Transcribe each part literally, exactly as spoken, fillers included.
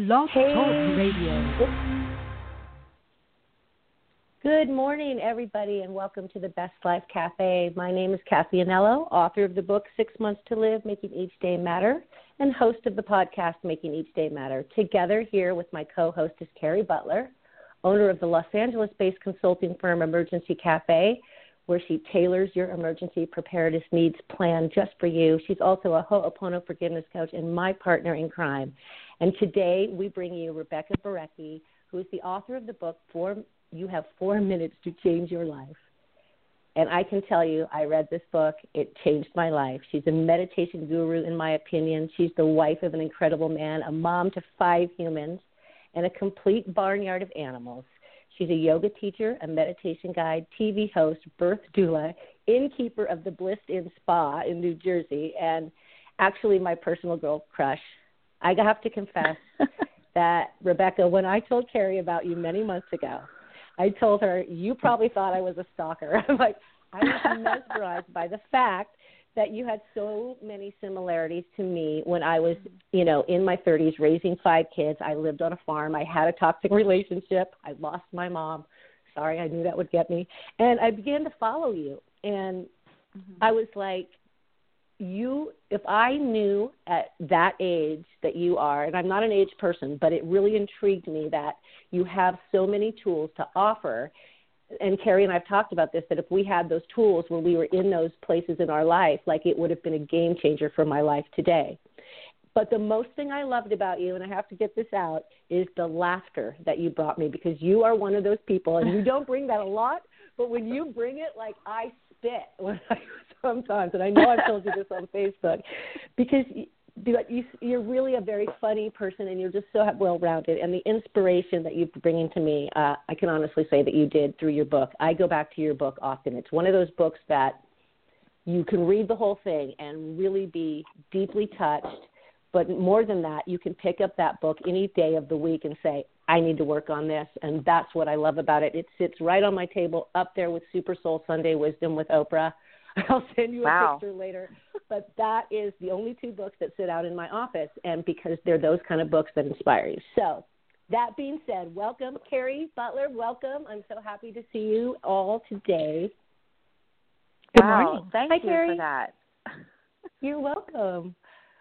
Blog Hey. Talk Radio. Good morning, everybody, and welcome to the Best Life Cafe. My name is Kathy Anello, author of the book Six Months to Live, Making Each Day Matter, and host of the podcast Making Each Day Matter. Together here with my co-host is Carrie Butler, owner of the Los Angeles-based consulting firm Emergency Cafe, where she tailors your emergency preparedness needs plan just for you. She's also a Ho'opono forgiveness coach and my partner in crime. And today we bring you Rebecca Borecki, who is the author of the book, Four, You Have Four Minutes to Change Your Life. And I can tell you, I read this book. It changed my life. She's a meditation guru, in my opinion. She's the wife of an incredible man, a mom to five humans, and a complete barnyard of animals. She's a yoga teacher, a meditation guide, T V host, birth doula, innkeeper of the Bliss Inn Spa in New Jersey, and actually my personal girl crush. I have to confess that, Rebecca, when I told Carrie about you many months ago, I told her, you probably thought I was a stalker. I'm like, I was mesmerized by the fact that you had so many similarities to me when I was, you know, in my thirties, raising five kids. I lived on a farm. I had a toxic relationship. I lost my mom. Sorry, I knew that would get me. And I began to follow you. And mm-hmm. I was like, you, if I knew at that age that you are, and I'm not an age person, but it really intrigued me that you have so many tools to offer. And Carrie and I have talked about this, that if we had those tools when we were in those places in our life, like it would have been a game changer for my life today. But the most thing I loved about you, and I have to get this out, is the laughter that you brought me, because you are one of those people, and you don't bring that a lot, but when you bring it, like I spit when I, sometimes, and I know I've told you this on Facebook, because you, you're really a very funny person, and you're just so well-rounded, and the inspiration that you're bringing to me, uh, I can honestly say that you did through your book. I go back to your book often. It's one of those books that you can read the whole thing and really be deeply touched, but more than that, you can pick up that book any day of the week and say, I need to work on this, and that's what I love about it. It sits right on my table up there with Super Soul Sunday Wisdom with Oprah. I'll send you a wow. picture later. But that is the only two books that sit out in my office, and because they're those kind of books that inspire you. So that being said, welcome, Carrie Butler. Welcome. I'm so happy to see you all today. Good wow. morning. Thank Hi, you Carrie. for that. You're welcome.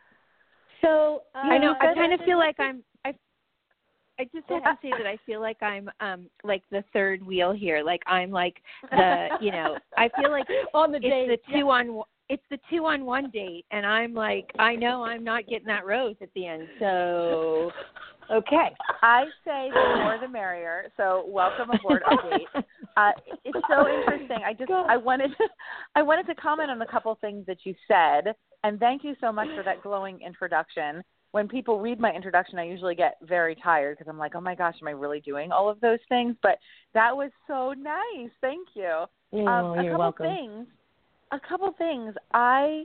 So uh, I know. I kind of feel like I'm. I. I just have to say that I feel like I'm um like the third wheel here. Like I'm like the you know. I feel like on the it's date. the two yeah. on. It's the two on one date, and I'm like I know I'm not getting that rose at the end. So okay, I say the more the merrier. So welcome aboard our date. Uh, it's so interesting. I just I wanted to, I wanted to comment on a couple things that you said. And thank you so much for that glowing introduction. When people read my introduction, I usually get very tired because I'm like, oh, my gosh, am I really doing all of those things? But that was so nice. Thank you. Oh, um, a you're couple welcome. Things, a couple things. I,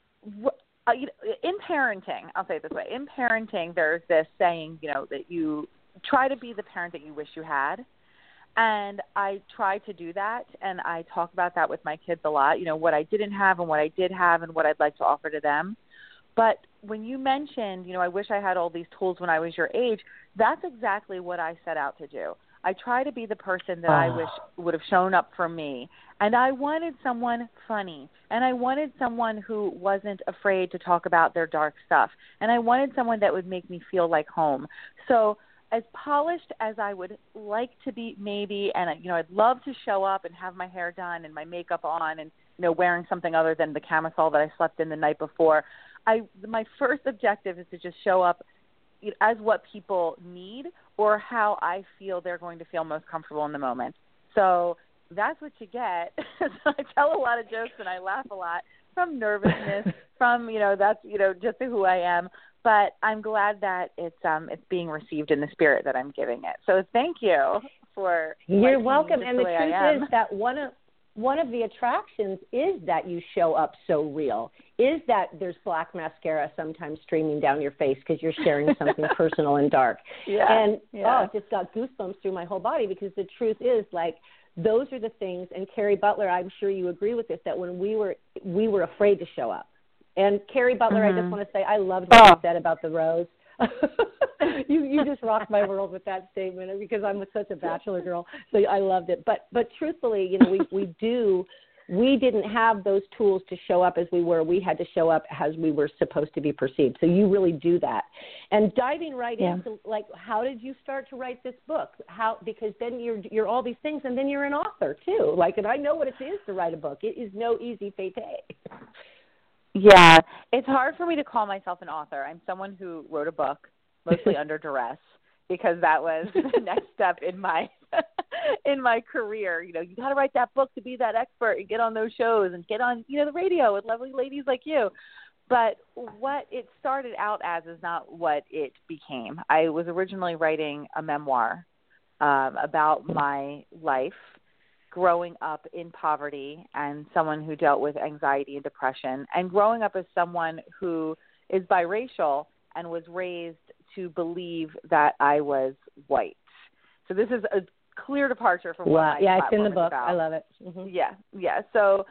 uh, you know, in parenting, I'll say it this way. In parenting, there's this saying, you know, that you try to be the parent that you wish you had. And I try to do that, and I talk about that with my kids a lot, you know, what I didn't have and what I did have and what I'd like to offer to them. But when you mentioned, you know, I wish I had all these tools when I was your age, that's exactly what I set out to do. I try to be the person that oh. I wish would have shown up for me. And I wanted someone funny, and I wanted someone who wasn't afraid to talk about their dark stuff, and I wanted someone that would make me feel like home. So as polished as I would like to be maybe, and, you know, I'd love to show up and have my hair done and my makeup on and, you know, wearing something other than the camisole that I slept in the night before, I my first objective is to just show up as what people need or how I feel they're going to feel most comfortable in the moment. So that's what you get. So I tell a lot of jokes and I laugh a lot from nervousness, from, you know, that's, you know, just who I am. But I'm glad that it's um it's being received in the spirit that I'm giving it. So thank you for You're welcome. And the, the truth is that one of one of the attractions is that you show up so real. Is that there's black mascara sometimes streaming down your face because you're sharing something personal and dark. Yeah. And yeah. oh, it just got goosebumps through my whole body, because the truth is, like, those are the things. And Carrie Butler, I'm sure you agree with this, that when we were we were afraid to show up. And Carrie Butler, mm-hmm. I just want to say I loved what oh. you said about the rose. you you just rocked my world with that statement because I'm such a bachelor girl. So I loved it. But but truthfully, you know, we, we do we didn't have those tools to show up as we were. We had to show up as we were supposed to be perceived. So you really do that. And diving right yeah. into, like, how did you start to write this book? How, because then you're you're all these things, and then you're an author too. Like, and I know what it is to write a book. It is no easy fete. Yeah, it's hard for me to call myself an author. I'm someone who wrote a book, mostly under duress, because that was the next step in my in my career. You know, you got to write that book to be that expert and get on those shows and get on, you know, the radio with lovely ladies like you. But what it started out as is not what it became. I was originally writing a memoir um, about my life growing up in poverty and someone who dealt with anxiety and depression, and growing up as someone who is biracial and was raised to believe that I was white. So this is a clear departure from wow. what my yeah, it's in the book. About. I love it. Mm-hmm. Yeah, yeah. So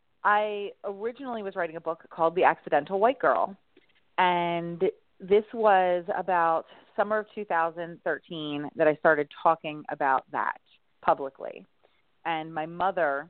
I originally was writing a book called The Accidental White Girl, and this was about summer of two thousand thirteen that I started talking about that publicly. And my mother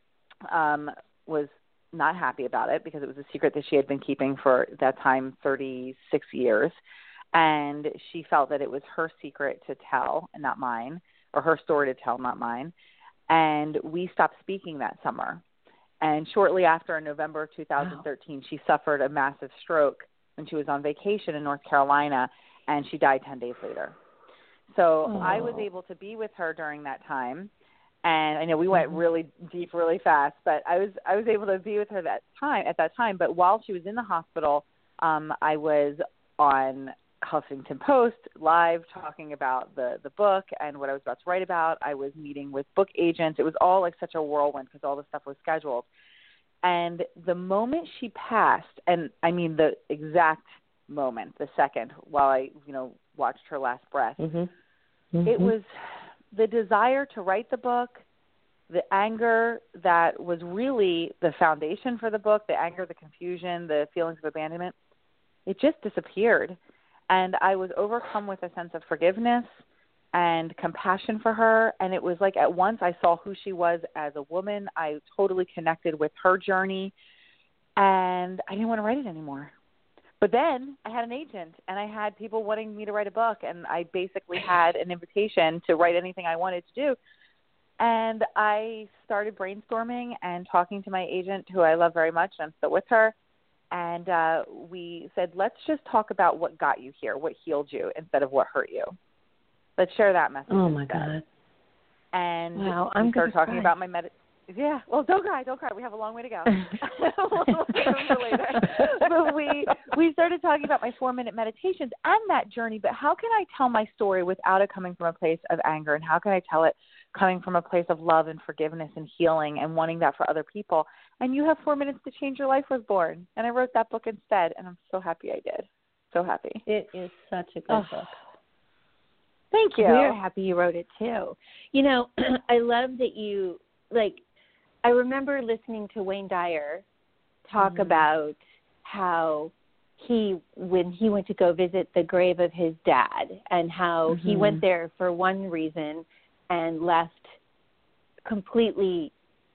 um, was not happy about it because it was a secret that she had been keeping for that time thirty-six years. And she felt that it was her secret to tell and not mine, or her story to tell, not mine. And we stopped speaking that summer. And shortly after, in November of two thousand thirteen, wow. she suffered a massive stroke when she was on vacation in North Carolina, and she died ten days later. So oh. I was able to be with her during that time. And I know we went really deep, really fast, but I was I was able to be with her that time at that time. But while she was in the hospital, um, I was on Huffington Post live talking about the the book and what I was about to write about. I was meeting with book agents. It was all like such a whirlwind because all the stuff was scheduled. And the moment she passed, and I mean the exact moment, the second, while I you know watched her last breath, mm-hmm. Mm-hmm. it was the desire to write the book, the anger that was really the foundation for the book, the anger, the confusion, the feelings of abandonment, it just disappeared. And I was overcome with a sense of forgiveness and compassion for her. And it was like at once I saw who she was as a woman. I totally connected with her journey. And I didn't want to write it anymore. But then I had an agent, and I had people wanting me to write a book, and I basically had an invitation to write anything I wanted to do. And I started brainstorming and talking to my agent, who I love very much, and I'm still with her. And uh, we said, let's just talk about what got you here, what healed you, instead of what hurt you. Let's share that message. Oh, my instead. God. And wow, we I'm started talking cry. about my med. Yeah, well, don't cry, don't cry. We have a long way to go. We'll save it for later. But we we started talking about my four-minute meditations and that journey. But how can I tell my story without it coming from a place of anger? And how can I tell it coming from a place of love and forgiveness and healing and wanting that for other people? And You Have Four Minutes to Change Your Life was born. And I wrote that book instead, and I'm so happy I did. So happy. It is such a good oh. book. Thank you. We're happy you wrote it, too. You know, I love that you, like, I remember listening to Wayne Dyer talk mm-hmm. about how he, when he went to go visit the grave of his dad, and how mm-hmm. he went there for one reason and left completely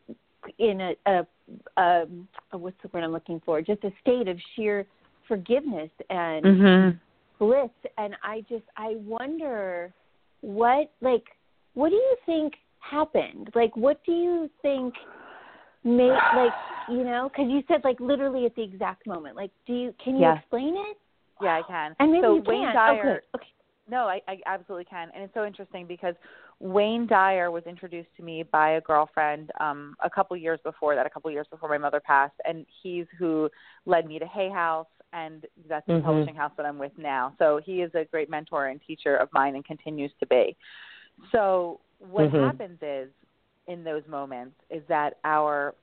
in a, a, a, a what's the word I'm looking for? Just a state of sheer forgiveness and mm-hmm. bliss. And I just, I wonder what, like, what do you think happened? Like, what do you think made, like, you know, because you said, like, literally at the exact moment. Like, do you, can you yeah. explain it? Yeah, I can. And maybe so you Wayne can. Dyer, okay. okay. No, I, I absolutely can. And it's so interesting because Wayne Dyer was introduced to me by a girlfriend um, a couple years before that, a couple years before my mother passed. And he's who led me to Hay House, and that's the mm-hmm. publishing house that I'm with now. So he is a great mentor and teacher of mine and continues to be. So what mm-hmm. happens is, in those moments, is that our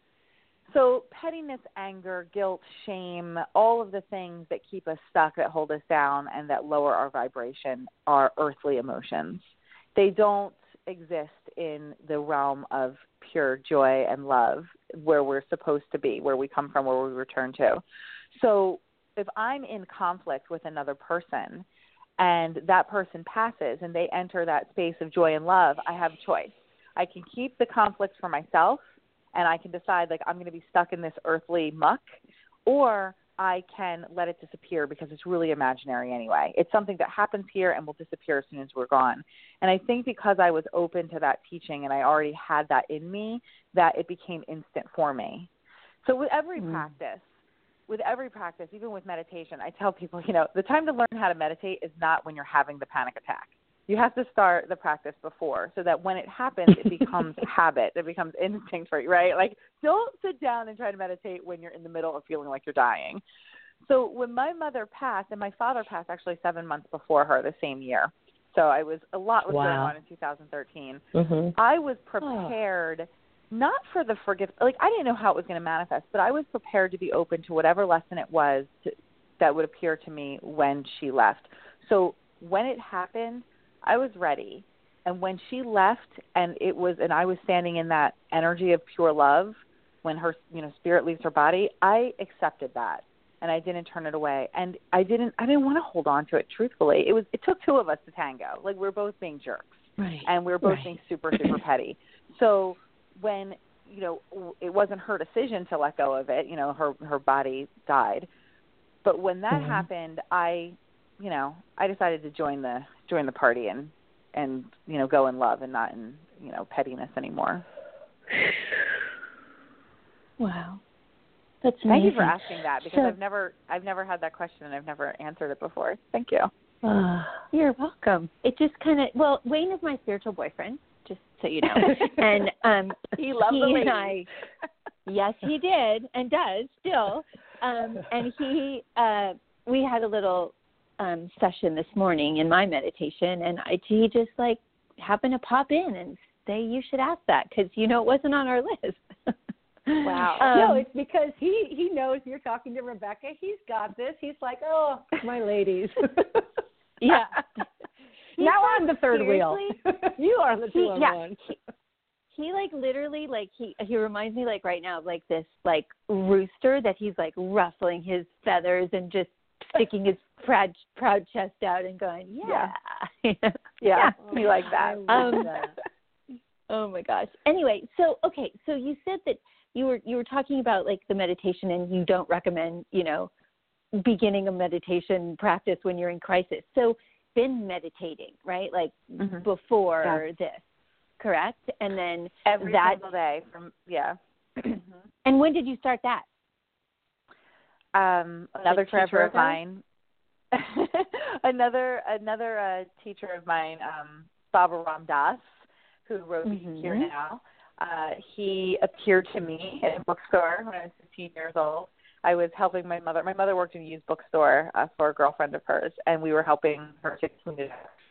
So pettiness, anger, guilt, shame, all of the things that keep us stuck, that hold us down, and that lower our vibration are earthly emotions. They don't exist in the realm of pure joy and love where we're supposed to be, where we come from, where we return to. So if I'm in conflict with another person and that person passes and they enter that space of joy and love, I have a choice. I can keep the conflict for myself and I can decide, like, I'm going to be stuck in this earthly muck, or I can let it disappear because it's really imaginary anyway. It's something that happens here and will disappear as soon as we're gone. And I think because I was open to that teaching and I already had that in me, that it became instant for me. So with every mm. practice, with every practice, even with meditation, I tell people, you know, the time to learn how to meditate is not when you're having the panic attack. You have to start the practice before so that when it happens, it becomes habit. It becomes instinct for you, right? Like, don't sit down and try to meditate when you're in the middle of feeling like you're dying. So when my mother passed, and my father passed actually seven months before her the same year, so I was a lot was wow. going on in two thousand thirteen. Mm-hmm. I was prepared, oh. not for the forgive, like I didn't know how it was going to manifest, but I was prepared to be open to whatever lesson it was to, that would appear to me when she left. So when it happened, I was ready. And when she left and it was, and I was standing in that energy of pure love when her, you know, spirit leaves her body, I accepted that and I didn't turn it away. And I didn't, I didn't want to hold on to it. Truthfully, it was, it took two of us to tango. Like, we're both being jerks right. and we we're both right. being super, super petty. So when, you know, it wasn't her decision to let go of it, you know, her, her body died. But when that mm-hmm. happened, I, you know, I decided to join the join the party and, and, you know, go in love and not in, you know, pettiness anymore. Wow. That's amazing. Thank you for asking that, because so, I've never I've never had that question and I've never answered it before. Thank you. Uh, you're welcome. It just kind of, well, Wayne is my spiritual boyfriend, just so you know. and um, he loved he the ladies. and I, yes, he did and does still. Um, and he, uh, we had a little um, session this morning in my meditation, and I, he just like happened to pop in and say, you should ask that, because, you know, it wasn't on our list. Wow. Um, no, it's because he, he knows you're talking to Rebecca. He's got this. He's like, oh, my ladies. yeah. Now I'm the third wheel. You are the two on yeah, one. He, he like literally like he he reminds me like right now of like this like rooster that he's like ruffling his feathers and just sticking his proud proud chest out and going, yeah. Yeah. yeah. yeah. We like that. Um, that. Oh my gosh. Anyway, so okay, so you said that you were you were talking about like the meditation, and you don't recommend, you know, beginning a meditation practice when you're in crisis. So been meditating, right? Like mm-hmm. before yeah. this, correct? And then every that, single day from yeah. mm-hmm. And when did you start that? Um, another like teacher of mine, another another uh, teacher of mine, um, Baba Ram Das, who wrote mm-hmm. Be Here Now. Uh, he appeared to me in a bookstore when I was fifteen years old. I was helping my mother. My mother worked in a used bookstore uh, for a girlfriend of hers, and we were helping her to clean it up.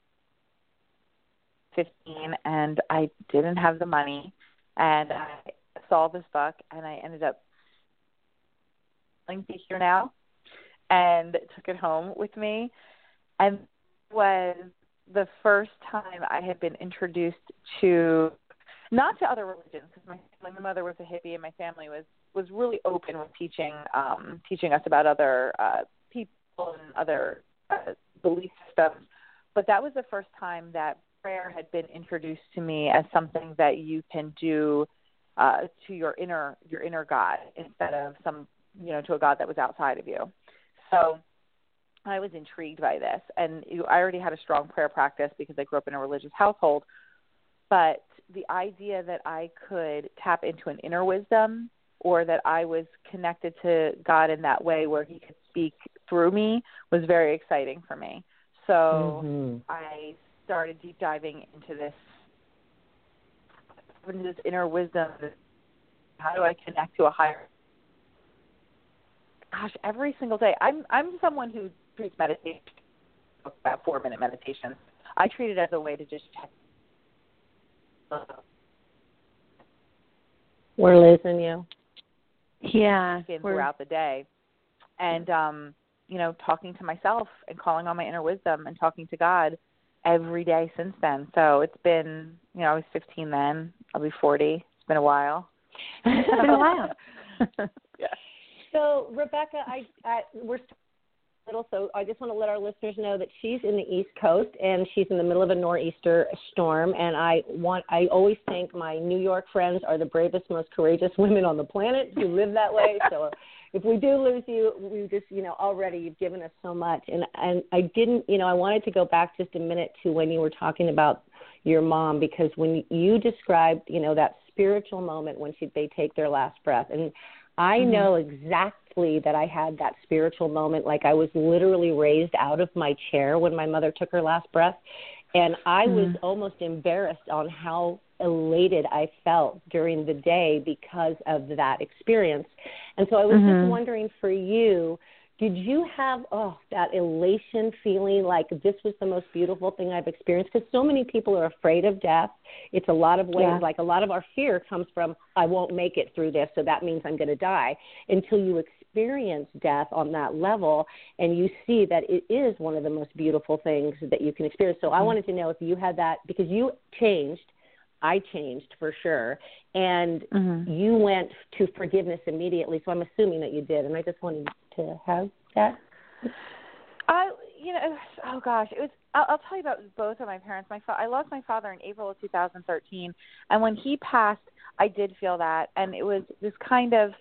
fifteen, and I didn't have the money, and I saw this book, and I ended up Be Here Now, and took it home with me, and it was the first time I had been introduced to, not to other religions, because my, my mother was a hippie, and my family was was really open with teaching um, teaching us about other uh, people and other uh, belief systems. But that was the first time that prayer had been introduced to me as something that you can do uh, to your inner your inner God, instead of some you know to a God that was outside of you. So I was intrigued by this, and you, I already had a strong prayer practice because I grew up in a religious household. But the idea that I could tap into an inner wisdom, or that I was connected to God in that way where he could speak through me, was very exciting for me. So mm-hmm. I started deep diving into this, into this inner wisdom. How do I connect to a higher? Gosh, every single day. I'm I'm someone who treats meditation, about four minute meditations. I treat it as a way to just check. We're losing you. Yeah, throughout the day, and um, you know, talking to myself and calling on my inner wisdom and talking to God every day since then. So it's been, you know, I was fifteen then. I'll be forty. It's been a while. It's been a while. Yeah. So, Rebecca, I, I we're still little, so I just want to let our listeners know that she's in the East Coast and she's in the middle of a nor'easter storm. And I want, I always think my New York friends are the bravest, most courageous women on the planet who live that way. So if we do lose you, we just, you know, already you've given us so much. And and I didn't, you know, I wanted to go back just a minute to when you were talking about your mom, because when you described, you know, that spiritual moment when she, they take their last breath, and I mm-hmm. know exactly that I had that spiritual moment, like I was literally raised out of my chair when my mother took her last breath, and I mm-hmm. was almost embarrassed on how elated I felt during the day because of that experience. And so I was mm-hmm. just wondering for you, did you have oh that elation feeling like this was the most beautiful thing I've experienced? Because so many people are afraid of death. It's a lot of ways, yeah. like a lot of our fear comes from, I won't make it through this, so that means I'm going to die, until you experience death on that level and you see that it is one of the most beautiful things that you can experience. So mm-hmm. I wanted to know if you had that, because you changed. I changed for sure, and mm-hmm. you went to forgiveness immediately, so I'm assuming that you did, and I just wanted to have that. I, you know, oh gosh, it was, I'll, I'll tell you about both of my parents. My fa- I lost my father in April of two thousand thirteen, and when he passed, I did feel that, and it was this kind of,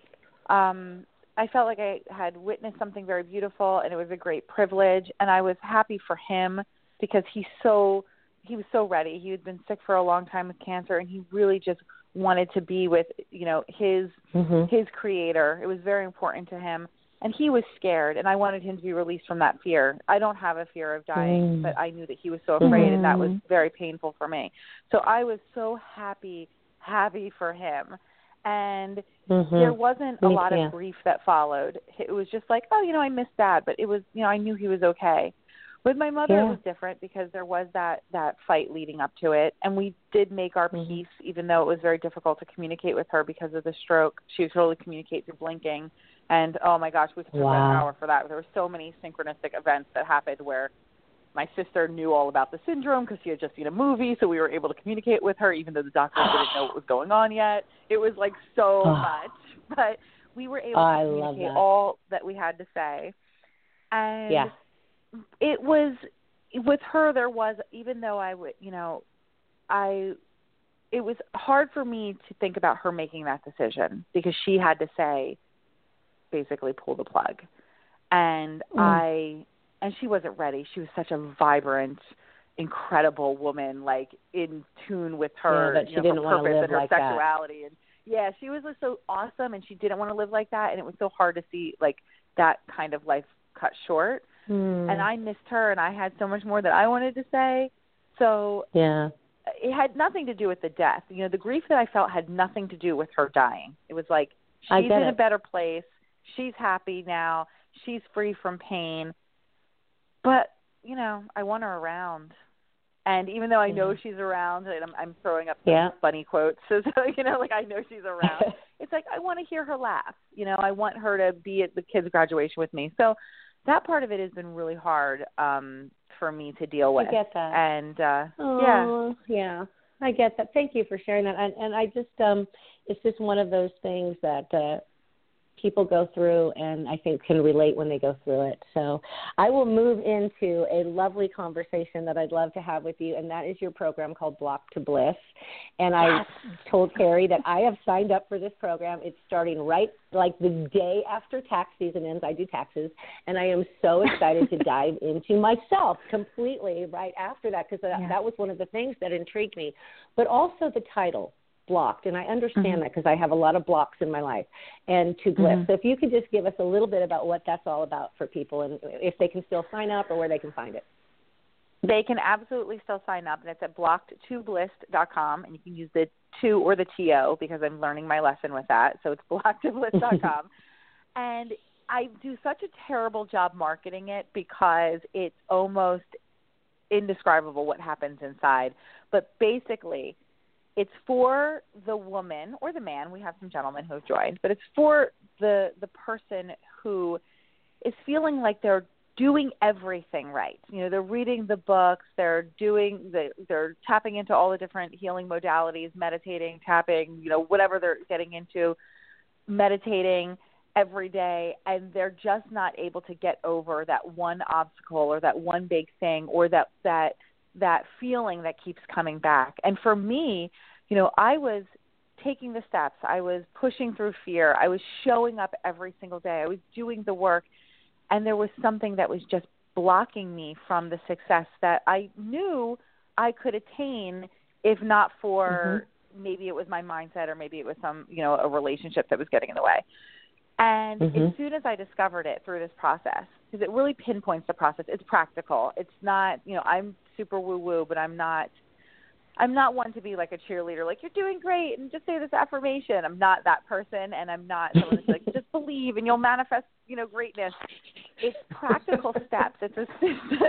um, I felt like I had witnessed something very beautiful, and it was a great privilege, and I was happy for him because he's so, he was so ready. He had been sick for a long time with cancer, and he really just wanted to be with, you know, his mm-hmm. his creator. It was very important to him, and he was scared, and I wanted him to be released from that fear. I don't have a fear of dying, mm. but I knew that he was so afraid, mm-hmm. and that was very painful for me. So I was so happy, happy for him. And mm-hmm. there wasn't a lot of grief that followed. It was just like, oh, you know, I missed Dad, but it was, you know, I knew he was okay. With my mother, yeah. it was different because there was that, that fight leading up to it, and we did make our mm-hmm. peace, even though it was very difficult to communicate with her because of the stroke. She would totally communicate through blinking, and oh my gosh, we could talk wow. about an hour for that. There were so many synchronistic events that happened where my sister knew all about the syndrome because she had just seen a movie, so we were able to communicate with her even though the doctors didn't know what was going on yet. It was like so much, but we were able I to communicate that. all that we had to say. And yeah. it was, with her, there was, even though I would, you know, I, it was hard for me to think about her making that decision because she had to say, basically pull the plug. And mm. I, and she wasn't ready. She was such a vibrant, incredible woman, like in tune with her, yeah, but she you know, didn't her purpose live and her like sexuality. That. And yeah, she was just so awesome, and she didn't want to live like that. And it was so hard to see like that kind of life cut short. Mm. And I missed her, and I had so much more that I wanted to say. So yeah, it had nothing to do with the death. You know, the grief that I felt had nothing to do with her dying. It was like she's in it. a better place. She's happy now. She's free from pain. But, you know, I want her around. And even though I know yeah. she's around, and I'm, I'm throwing up yeah. funny quotes, so, you know, like I know she's around. It's like I want to hear her laugh. You know, I want her to be at the kids' graduation with me. So that part of it has been really hard um, for me to deal with. I get that. And, uh, oh, yeah. Yeah, I get that. Thank you for sharing that. And, and I just, um, it's just one of those things that uh, people go through and I think can relate when they go through it. So I will move into a lovely conversation that I'd love to have with you, and that is your program called Block to Bliss. And I told Carrie that I have signed up for this program. It's starting right like the day after tax season ends. I do taxes, and I am so excited to dive into myself completely right after that, because that, yeah. that was one of the things that intrigued me. But also the title, Blocked, and I understand mm-hmm. that because I have a lot of blocks in my life, and to bliss. Mm-hmm. So if you could just give us a little bit about what that's all about for people, and if they can still sign up or where they can find it. They can absolutely still sign up, and it's at blocked to bliss dot com, and you can use the two or the T O because I'm learning my lesson with that. So it's blocked to bliss dot com. And I do such a terrible job marketing it because it's almost indescribable what happens inside. But basically, it's for the woman or the man. We have some gentlemen who have joined, but it's for the the person who is feeling like they're doing everything right. You know, they're reading the books, they're doing the, they're tapping into all the different healing modalities, meditating, tapping, you know, whatever they're getting into, meditating, every day, and they're just not able to get over that one obstacle or that one big thing or that that that feeling that keeps coming back. And for me, you know, I was taking the steps. I was pushing through fear. I was showing up every single day. I was doing the work, and there was something that was just blocking me from the success that I knew I could attain, if not for mm-hmm. maybe it was my mindset or maybe it was some, you know, a relationship that was getting in the way. And mm-hmm. as soon as I discovered it through this process, because it really pinpoints the process, it's practical. It's not, you know, I'm super woo-woo, but I'm not, I'm not one to be like a cheerleader, like, you're doing great and just say this affirmation. I'm not that person, and I'm not someone that's like, just believe and you'll manifest, you know, greatness. It's practical steps. It's a system.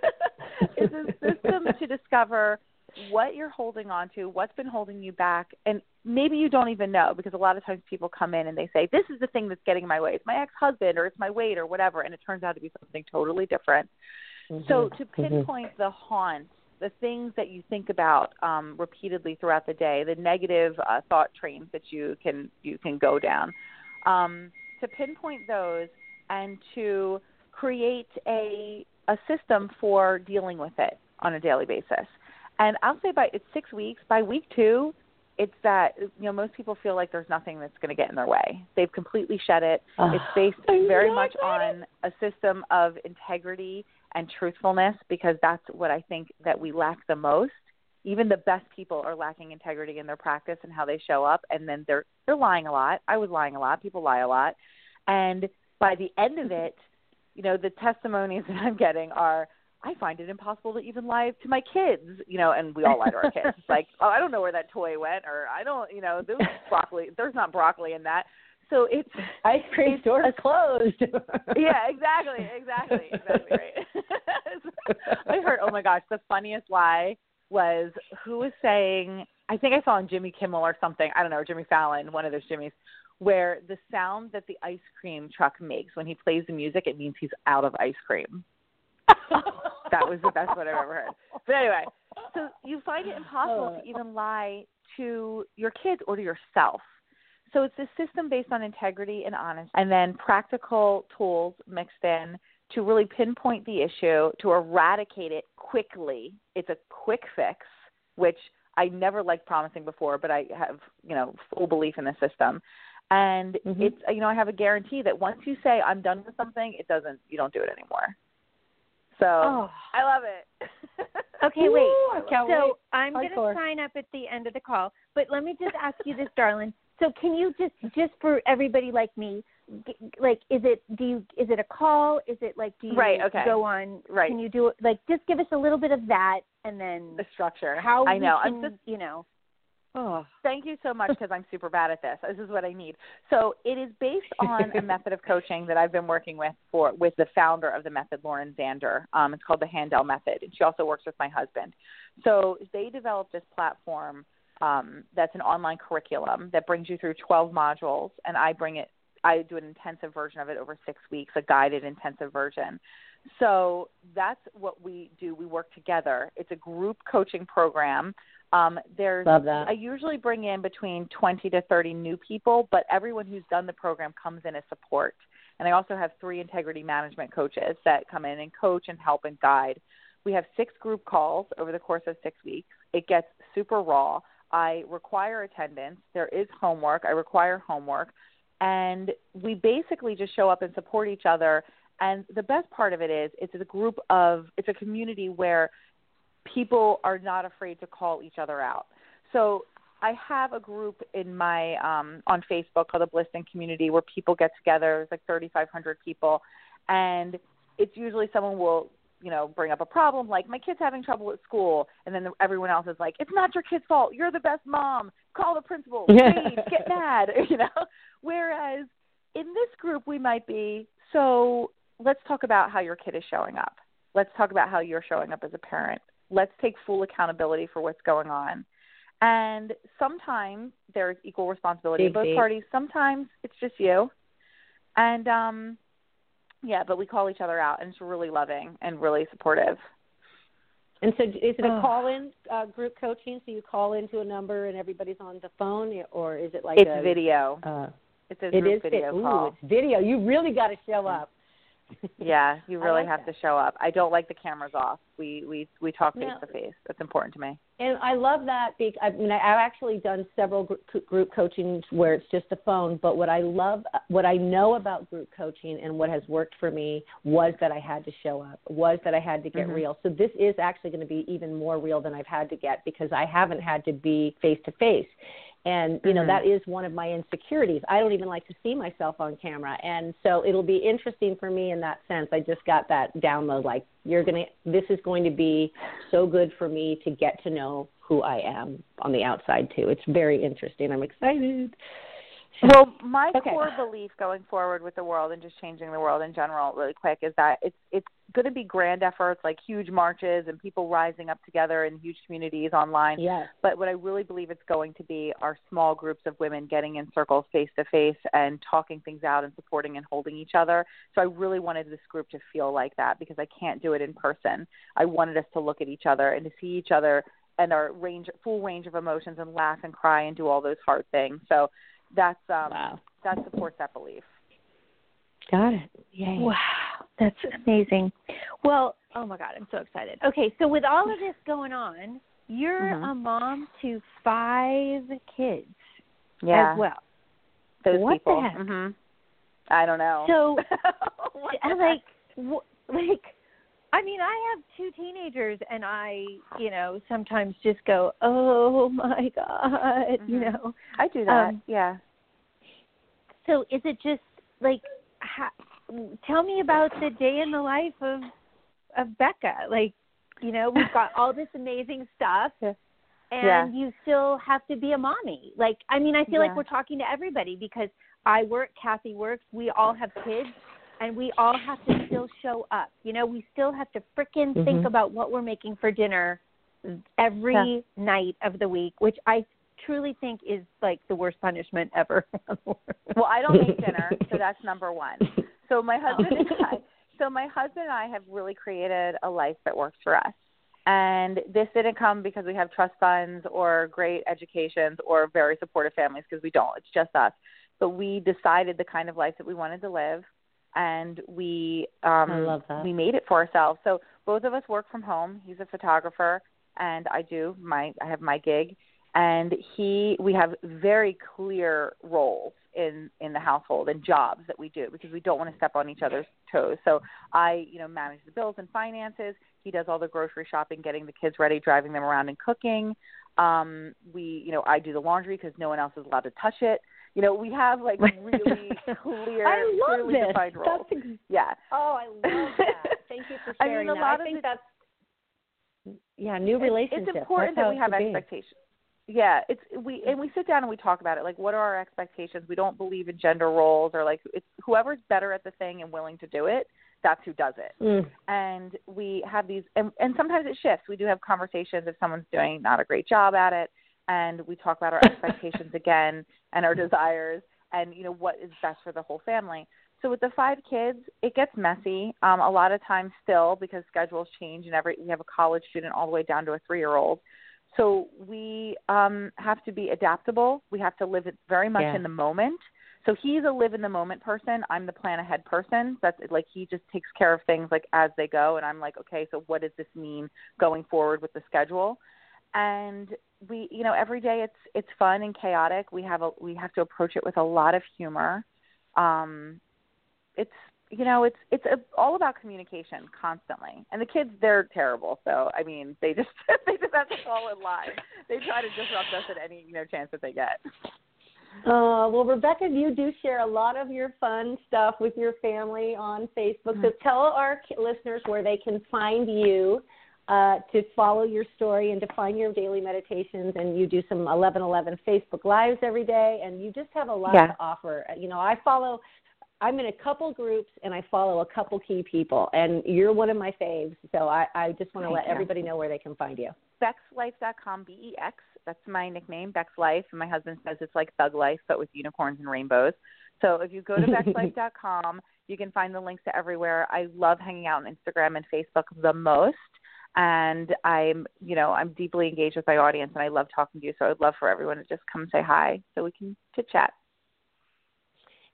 It's a system to discover what you're holding on to, what's been holding you back, and maybe you don't even know, because a lot of times people come in and they say, this is the thing that's getting in my way. It's my ex-husband or it's my weight or whatever, and it turns out to be something totally different. Mm-hmm. So to pinpoint mm-hmm. the haunts, the things that you think about um, repeatedly throughout the day, the negative uh, thought trains that you can you can go down, um, to pinpoint those and to create a a system for dealing with it on a daily basis. And I'll say by it's six weeks. By week two, it's that, you know, most people feel like there's nothing that's going to get in their way. They've completely shed it. Uh, it's based very much on a system of integrity and truthfulness, because that's what I think that we lack the most. Even the best people are lacking integrity in their practice and how they show up, and then they're they're lying a lot. I was lying a lot. People lie a lot. And by the end of it, you know, the testimonies that I'm getting are, I find it impossible to even lie to my kids, you know, and we all lie to our kids. It's like, oh, I don't know where that toy went, or I don't, you know, there's broccoli, there's not broccoli in that. So it's ice cream store closed. Yeah, exactly, exactly, exactly right. I heard, oh my gosh, the funniest lie was, who was saying, I think I saw on Jimmy Kimmel or something, I don't know, or Jimmy Fallon, one of those Jimmys, where the sound that the ice cream truck makes when he plays the music, it means he's out of ice cream. That was the best one I've ever heard. But anyway, so you find it impossible to even lie to your kids or to yourself. So it's a system based on integrity and honesty, and then practical tools mixed in to really pinpoint the issue, to eradicate it quickly. It's a quick fix, which I never liked promising before, but I have, you know, full belief in the system. And mm-hmm. it's, you know, I have a guarantee that once you say I'm done with something, it doesn't, you don't do it anymore. So oh. I love it. Okay, wait. Ooh, so wait. I'm going to sign up at the end of the call, but let me just ask you this, darling. So can you just, just for everybody like me, like, is it, do you, is it a call? Is it like, do you right, okay. go on, right. can you do it? Like, just give us a little bit of that, and then the structure. How I know. we can, I'm just, you know. Oh, thank you so much, because I'm super bad at this. This is what I need. So it is based on a method of coaching that I've been working with for with the founder of the method, Lauren Zander. Um, it's called the Handel Method, and she also works with my husband. So they developed this platform um, that's an online curriculum that brings you through twelve modules, and I bring it. I do an intensive version of it over six weeks, a guided intensive version. So that's what we do. We work together. It's a group coaching program. Um, there's, Love that. I usually bring in between twenty to thirty new people, but everyone who's done the program comes in as support. And I also have three integrity management coaches that come in and coach and help and guide. We have six group calls over the course of six weeks. It gets super raw. I require attendance. There is homework. I require homework. And we basically just show up and support each other. And the best part of it is it's a group of, it's a community where people are not afraid to call each other out. So I have a group in my um, on Facebook called the Bliston Community, where people get together. It's like thirty-five hundred people, and it's usually someone will, you know, bring up a problem like, my kid's having trouble at school, and then everyone else is like, it's not your kid's fault. You're the best mom. Call the principal. Rage, get mad. You know. Whereas in this group we might be, so let's talk about how your kid is showing up. Let's talk about how you're showing up as a parent. Let's take full accountability for what's going on. And sometimes there's equal responsibility of both deep. parties. Sometimes it's just you. And, um, yeah, but we call each other out, and it's really loving and really supportive. And so is it a call-in uh, group coaching? So you call into a number and everybody's on the phone, or is it like it's a, video. Uh, It's a It group is video Ooh, call. It's video. You really got to show up. Yeah, you really like have that. to show up. I don't like the cameras off. We we we talk face No. to face. That's important to me. And I love that. Because, I mean, I've actually done several group, group coachings where it's just a phone. But what I love, what I know about group coaching and what has worked for me was that I had to show up, was that I had to get mm-hmm. real. So this is actually going to be even more real than I've had to get because I haven't had to be face to face. And, you know, mm-hmm. that is one of my insecurities. I don't even like to see myself on camera. And so it'll be interesting for me in that sense. I just got that download, like, you're going to, this is going to be so good for me to get to know who I am on the outside, too. It's very interesting. I'm excited. Well, my okay. core belief going forward with the world and just changing the world in general really quick is that it's it's going to be grand efforts like huge marches and people rising up together in huge communities online. Yes. But what I really believe it's going to be are small groups of women getting in circles face to face and talking things out and supporting and holding each other. So I really wanted this group to feel like that because I can't do it in person. I wanted us to look at each other and to see each other and our range, full range of emotions and laugh and cry and do all those hard things. So That's um, wow. that supports that belief. Got it. Yay. Wow, that's amazing. Well, oh my God, I'm so excited. Okay, so with all of this going on, you're mm-hmm. a mom to five kids yeah. as well. Those what people. the heck? Mm-hmm. I don't know. So, I'm like, wh- like, I mean, I have two teenagers, and I, you know, sometimes just go, oh my God, mm-hmm. you know. I do that. Um, yeah. So, is it just like, ha- tell me about the day in the life of of Becca? Like, you know, we've got all this amazing stuff, and yeah. you still have to be a mommy. Like, I mean, I feel yeah. like we're talking to everybody because I work, Kathy works, we all have kids. And we all have to still show up. You know, we still have to frickin' mm-hmm. think about what we're making for dinner every yeah. night of the week, which I truly think is like the worst punishment ever. Well, I don't make dinner, so that's number one. So my husband and I, so my husband and I have really created a life that works for us. And this didn't come because we have trust funds or great educations or very supportive families, because we don't. It's just us. But we decided the kind of life that we wanted to live. And we um, I love that. we made it for ourselves. So both of us work from home. He's a photographer, and I do my I have my gig. And he we have very clear roles in, in the household and jobs that we do because we don't want to step on each other's toes. So I you know manage the bills and finances. He does all the grocery shopping, getting the kids ready, driving them around, and cooking. Um, we you know I do the laundry because no one else is allowed to touch it. You know, we have, like, really clear, I love clearly this. defined roles. That's ex- yeah. Oh, I love that. Thank you for sharing I mean, a that. lot I think of that's, yeah, new relationships. It's important that's that we have expectations. Yeah, it's we and we sit down and we talk about it. Like, what are our expectations? We don't believe in gender roles or, like, it's whoever's better at the thing and willing to do it, that's who does it. Mm. And we have these, and, and sometimes it shifts. We do have conversations if someone's doing not a great job at it, and we talk about our expectations again and our desires and, you know, what is best for the whole family. So with the five kids, it gets messy um, a lot of times still because schedules change, and every we have a college student all the way down to a three-year-old. So we um, have to be adaptable. We have to live it very much yeah. in the moment. So he's a live-in-the-moment person. I'm the plan-ahead person. That's like he just takes care of things like as they go, and I'm like, okay, so what does this mean going forward with the schedule? And we, you know, every day it's it's fun and chaotic. We have a we have to approach it with a lot of humor. Um, it's you know it's it's a, all about communication constantly. And the kids, they're terrible. So I mean, they just they just have to fall in line. They try to disrupt us at any you know chance that they get. Uh, well, Rebecca, you do share a lot of your fun stuff with your family on Facebook. So tell our listeners where they can find you. Uh, to follow your story and to find your daily meditations, and you do some eleven eleven Facebook Lives every day, and you just have a lot yeah. to offer. You know, I follow, I'm in a couple groups, and I follow a couple key people, and you're one of my faves, so I, I just want to let you. everybody know where they can find you. Bex Life dot com, B E X, that's my nickname, Bex Life, and my husband says it's like Thug Life, but with unicorns and rainbows. So if you go to Bex Life dot com, you can find the links to everywhere. I love hanging out on Instagram and Facebook the most. And I'm, you know, I'm deeply engaged with my audience, and I love talking to you. So I'd love for everyone to just come say hi so we can chit chat.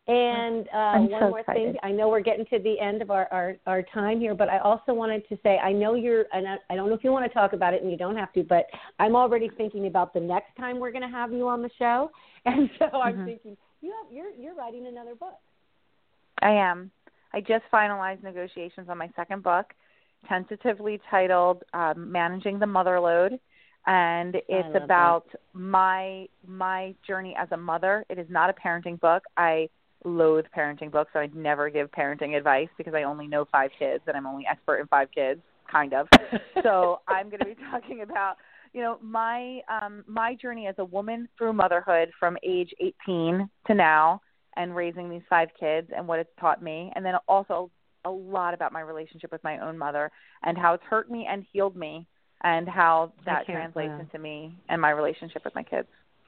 And uh, one so more excited. thing. I know we're getting to the end of our, our, our time here, but I also wanted to say, I know you're, and I, I don't know if you want to talk about it, and you don't have to, but I'm already thinking about the next time we're going to have you on the show. And so I'm mm-hmm. thinking, you have, you're, you're writing another book. I am. I just finalized negotiations on my second book, tentatively titled um, Managing the Motherload. And it's about that. my my journey as a mother. It is not a parenting book. I loathe parenting books, so I'd never give parenting advice because I only know five kids and I'm only expert in five kids, kind of. So I'm going to be talking about, you know, my um, my journey as a woman through motherhood from age eighteen to now, and raising these five kids and what it's taught me, and then also a lot about my relationship with my own mother and how it's hurt me and healed me, and how that translates wow. into me and my relationship with my kids.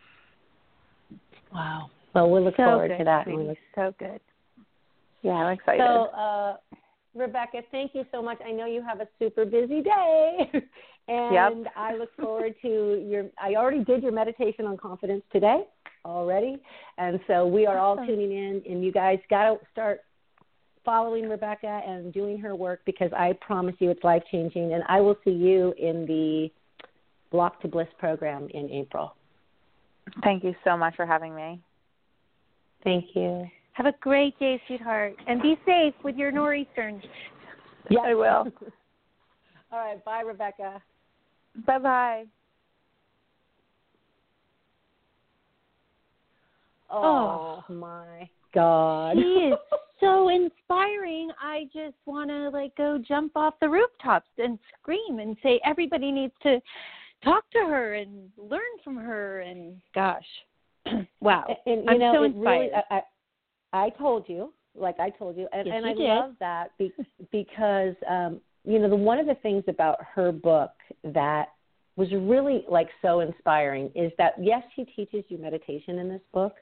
Wow. Well, we look so forward good, to that. We look so good. Yeah, I'm excited. So, uh, Rebecca, thank you so much. I know you have a super busy day, and yep. I look forward to your – I already did your meditation on confidence today already, and so we are all tuning in, and you guys got to start – following Rebecca and doing her work, because I promise you it's life-changing. And I will see you in the Block to Bliss program in April. Thank you so much for having me. Thank you. Have a great day, sweetheart. And be safe with your nor'easters. Yes, I will. All right. Bye, Rebecca. Bye-bye. Oh, oh. my God. He is so inspiring. I just want to like go jump off the rooftops and scream and say everybody needs to talk to her and learn from her. And gosh, wow. And, and you I'm know, so it inspired. really, I, I, I told you, like I told you, and, yes, and you I did. love that be, because, um, you know, the, one of the things about her book that was really like so inspiring is that, yes, she teaches you meditation in this book,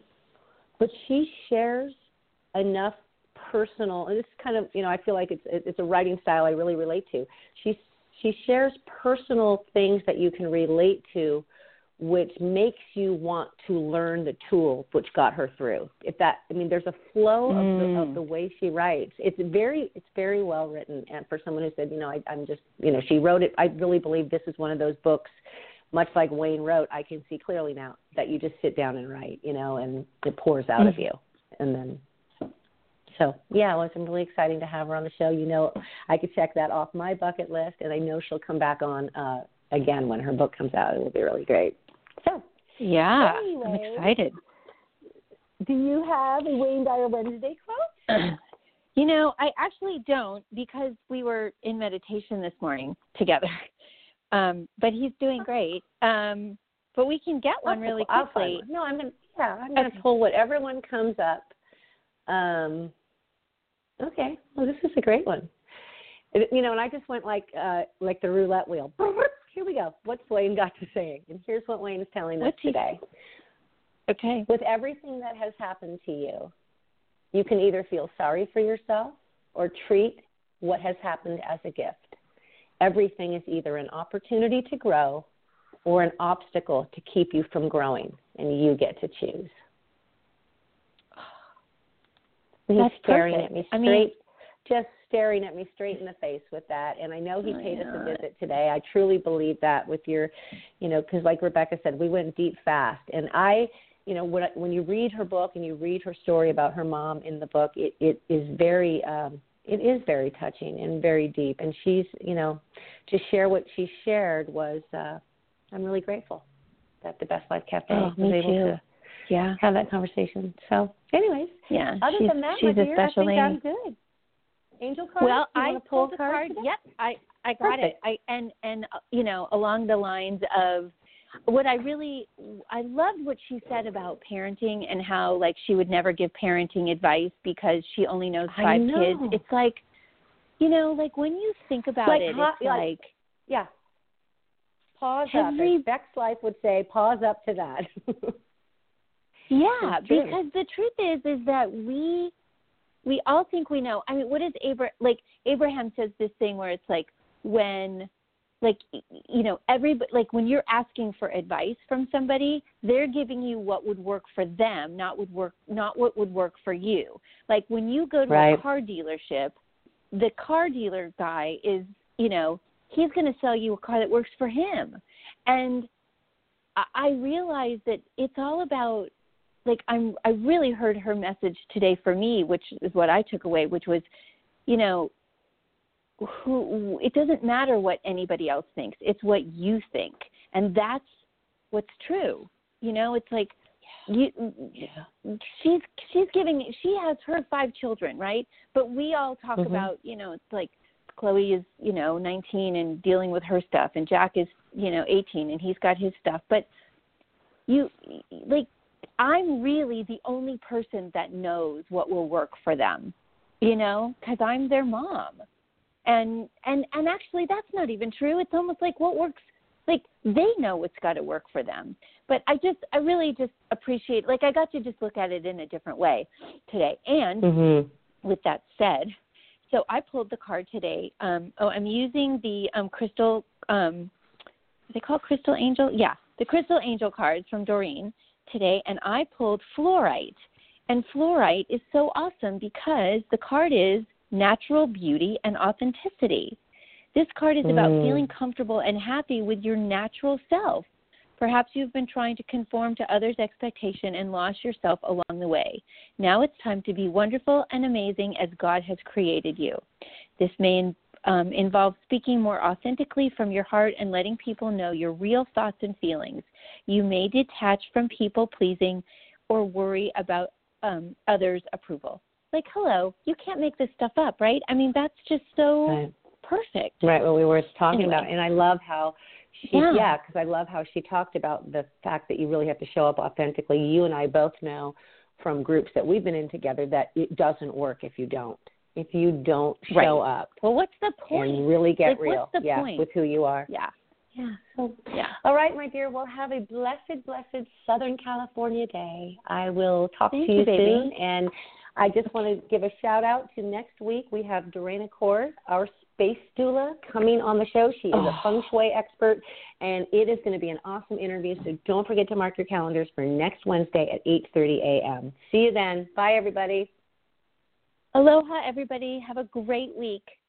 but she shares enough personal, and it's kind of, you know, I feel like it's it's a writing style I really relate to. She she shares personal things that you can relate to, which makes you want to learn the tools which got her through. If that, I mean, there's a flow mm. of, the, of the way she writes. It's very it's very well written, and for someone who said, you know, I, I'm just, you know, she wrote it. I really believe this is one of those books, much like Wayne wrote. I can see clearly now that you just sit down and write, you know, and it pours out mm. of you, and then. So, yeah, it was really exciting to have her on the show. You know, I could check that off my bucket list, and I know she'll come back on uh, again when her book comes out. It will be really great. So, yeah, anyway, I'm excited. Do you have a Wayne Dyer Wednesday quote? You know, I actually don't, because we were in meditation this morning together. Um, but he's doing great. Um, but we can get one really I'll quickly. I'll no, I'm going to yeah, I'm going to okay. pull whatever one comes up. Um, okay, well, this is a great one. It, you know, and I just went like uh, like the roulette wheel. Here we go. What's Wayne got to say? And here's what Wayne is telling What's us today. He... Okay. With everything that has happened to you, you can either feel sorry for yourself or treat what has happened as a gift. Everything is either an opportunity to grow or an obstacle to keep you from growing, and you get to choose. He's That's staring perfect. at me straight, I mean, just staring at me straight in the face with that. And I know he I paid know us a it. visit today. I truly believe that with your, you know, because like Rebecca said, we went deep fast. And I, you know, when, when you read her book and you read her story about her mom in the book, it, it is very, um, it is very touching and very deep. And she's, you know, to share what she shared was, uh, I'm really grateful that the Best Life Cafe oh, was me able too. to yeah. have that conversation. So anyways, yeah, other she's, than that, she's my a dear, special I think lady. I'm good. Angel card? Well, you I want to pull pulled a card. card. Today? Yep, I, I got Perfect. it. I and and uh, you know, along the lines of what I really I loved what she said about parenting and how like she would never give parenting advice because she only knows five kids. It's like, you know, like when you think about like, it, ha- it's like, like yeah. Pause every, up. As Beck's Life would say, pause up to that. yeah, because the truth is, is that we we all think we know. I mean, what is Abraham, like Abraham says this thing where it's like when like, you know, everybody, like when you're asking for advice from somebody, they're giving you what would work for them, not would work, not what would work for you. Like when you go to right. a car dealership, the car dealer guy is, you know, he's going to sell you a car that works for him. And I, I realized that it's all about, like, I'm, I really heard her message today for me, which is what I took away, which was, you know, who, it doesn't matter what anybody else thinks. It's what you think. And that's what's true. You know, it's like, you, yeah. she's, she's giving, she has her five children, right? But we all talk mm-hmm. about, you know, it's like Chloe is, you know, nineteen and dealing with her stuff, and Jack is, you know, eighteen and he's got his stuff. But you, like, I'm really the only person that knows what will work for them, you know, because I'm their mom. And, and, and actually that's not even true. It's almost like what works, like they know what's got to work for them. But I just, I really just appreciate, like I got to just look at it in a different way today. And mm-hmm. with that said, so I pulled the card today. Um, oh, I'm using the um, crystal, um, are they called Crystal Angel? Yeah, the Crystal Angel cards from Doreen today. And I pulled Fluorite. And Fluorite is so awesome because the card is natural beauty and authenticity. This card is about mm. feeling comfortable and happy with your natural self. Perhaps you've been trying to conform to others' expectation and lost yourself along the way. Now it's time to be wonderful and amazing as God has created you. This may um, involve speaking more authentically from your heart and letting people know your real thoughts and feelings. You may detach from people-pleasing or worry about um, others' approval. Like, hello, you can't make this stuff up, right? I mean, that's just so right. perfect. Right, what we were talking anyway. about. And I love how she, yeah, because yeah, I love how she talked about the fact that you really have to show up authentically. You and I both know from groups that we've been in together that it doesn't work if you don't. If you don't show right. up. Well, what's the point? And really get like, real. What's the yeah, point? with who you are. Yeah. Yeah. So, yeah. All right, my dear. Well, have a blessed, blessed Southern California day. I will talk Thank to you, you baby. soon. And I just want to give a shout out to next week. We have Dorena Kors, our space doula, coming on the show. She is oh. a feng shui expert, and it is going to be an awesome interview. So don't forget to mark your calendars for next Wednesday at eight thirty a.m. See you then. Bye, everybody. Aloha, everybody. Have a great week.